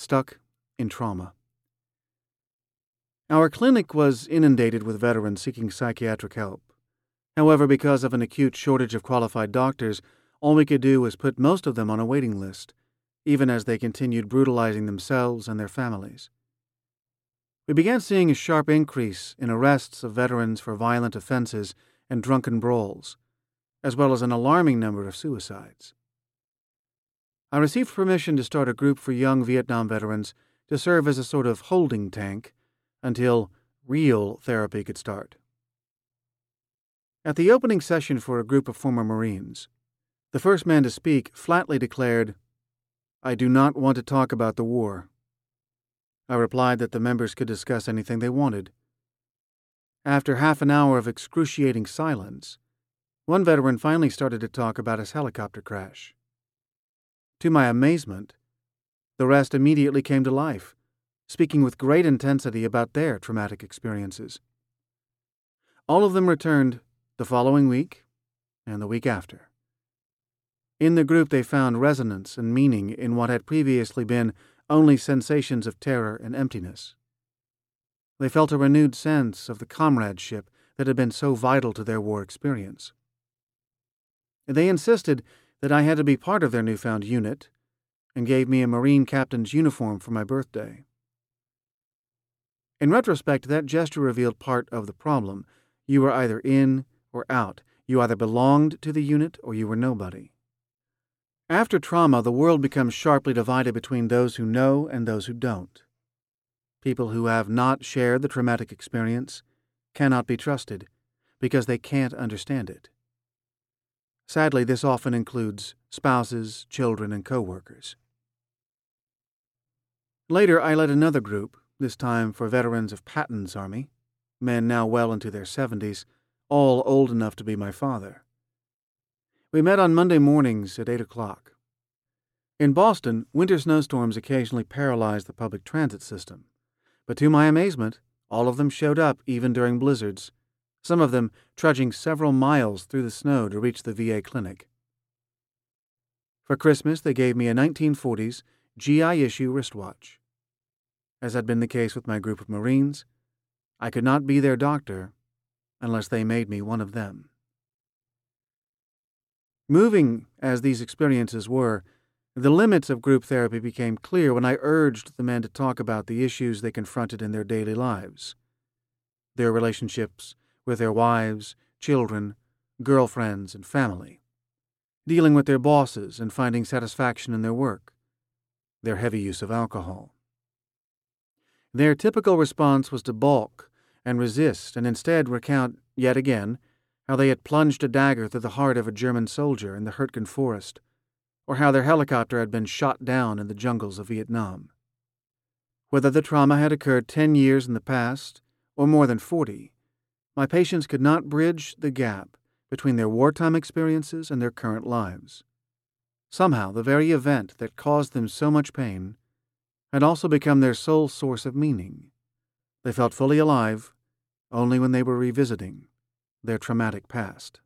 stuck in trauma. Our clinic was inundated with veterans seeking psychiatric help. However, because of an acute shortage of qualified doctors, all we could do was put most of them on a waiting list, even as they continued brutalizing themselves and their families. We began seeing a sharp increase in arrests of veterans for violent offenses and drunken brawls, as well as an alarming number of suicides. I received permission to start a group for young Vietnam veterans to serve as a sort of holding tank until real therapy could start. At the opening session for a group of former Marines, the first man to speak flatly declared, "I do not want to talk about the war." I replied that the members could discuss anything they wanted. After half an hour of excruciating silence, one veteran finally started to talk about his helicopter crash. To my amazement, the rest immediately came to life, speaking with great intensity about their traumatic experiences. All of them returned the following week and the week after. In the group, they found resonance and meaning in what had previously been only sensations of terror and emptiness. They felt a renewed sense of the comradeship that had been so vital to their war experience. They insisted that I had to be part of their newfound unit and gave me a Marine captain's uniform for my birthday. In retrospect, that gesture revealed part of the problem. You were either in or out. You either belonged to the unit or you were nobody. After trauma, the world becomes sharply divided between those who know and those who don't. People who have not shared the traumatic experience cannot be trusted because they can't understand it. Sadly, this often includes spouses, children, and co-workers. Later, I led another group, this time for veterans of Patton's Army, men now well into their 70s, all old enough to be my father. We met on Monday mornings at 8 o'clock. In Boston, winter snowstorms occasionally paralyzed the public transit system, but to my amazement, all of them showed up even during blizzards, some of them trudging several miles through the snow to reach the VA clinic. For Christmas, they gave me a 1940s GI issue wristwatch. As had been the case with my group of Marines, I could not be their doctor unless they made me one of them. Moving as these experiences were, the limits of group therapy became clear when I urged the men to talk about the issues they confronted in their daily lives, their relationships with their wives, children, girlfriends, and family, dealing with their bosses and finding satisfaction in their work, their heavy use of alcohol. Their typical response was to balk and resist and instead recount, yet again, how they had plunged a dagger through the heart of a German soldier in the Hurtgen Forest, or how their helicopter had been shot down in the jungles of Vietnam. Whether the trauma had occurred 10 years in the past or more than 40, my patients could not bridge the gap between their wartime experiences and their current lives. Somehow, the very event that caused them so much pain had also become their sole source of meaning. They felt fully alive only when they were revisiting their traumatic past.